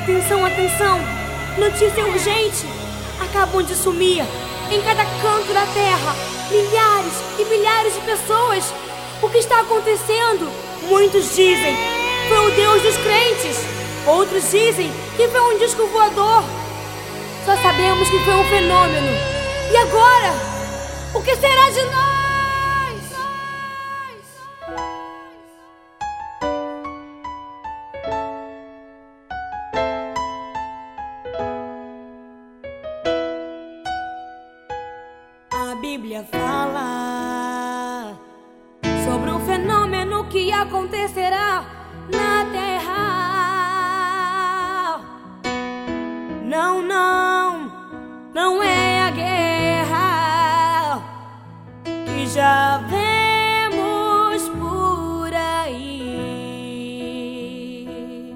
Atenção, atenção! Notícia urgente! Acabam de sumir, em cada canto da terra, milhares e milhares de pessoas. O que está acontecendo? Muitos dizem foi o Deus dos crentes. Outros dizem que foi um disco voador. Só sabemos que foi um fenômeno. E agora? O que será de nós? A Bíblia fala sobre um fenômeno que acontecerá na terra. Não, não, não é a guerra que já vemos por aí.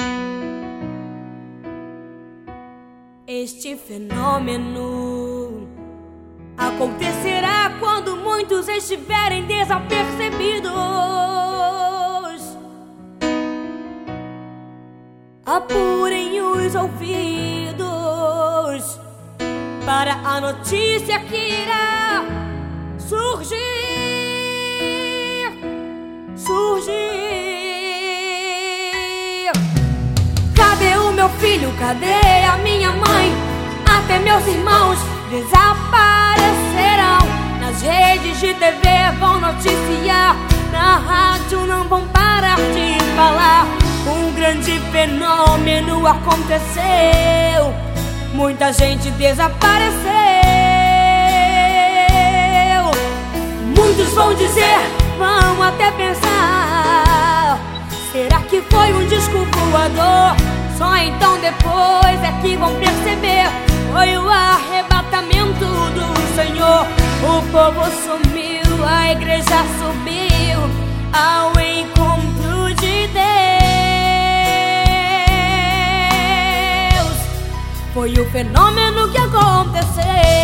Este fenômeno acontecerá quando muitos estiverem desapercebidos. Apurem os ouvidos para a notícia que irá surgir. Cadê o meu filho? Cadê a minha mãe? Até meus irmãos desaparecerão. Nas redes de TV vão noticiar, na rádio não vão parar de falar. Um grande fenômeno aconteceu, muita gente desapareceu. Muitos vão dizer, vão até pensar, será que foi um disco voador? Só então depois é que vão perceber, foi o arrebatamento do Senhor. O povo sumiu, a igreja subiu ao encontro de Deus. Foi o fenômeno que aconteceu.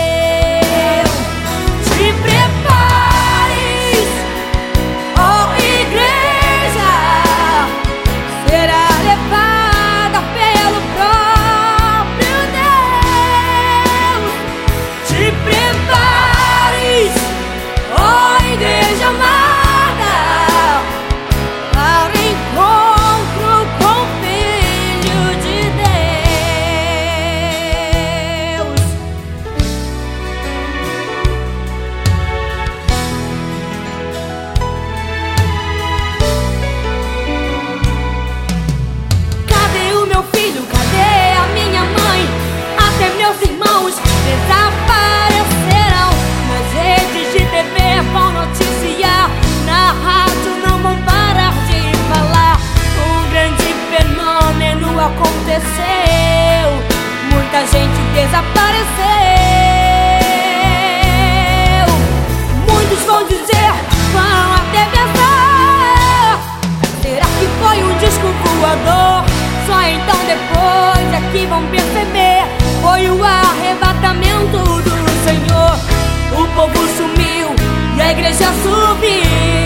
Te prepares, ó igreja, será levada pelo próprio Deus. Te prepares, ó igreja amada, para o encontro com o Filho de Deus. Cadê o meu filho? Cadê a minha mãe? Até meus irmãos desaparecerão. Nas redes de TV vão noticiar, na rádio não vão parar de falar. Um grande fenômeno aconteceu, muita gente desapareceu. Muitos vão dizer, vão até pensar, será que foi um disco voador? Só então depois é que vão perceber, foi o arrebatamento do Senhor. O povo sumiu e a igreja subiu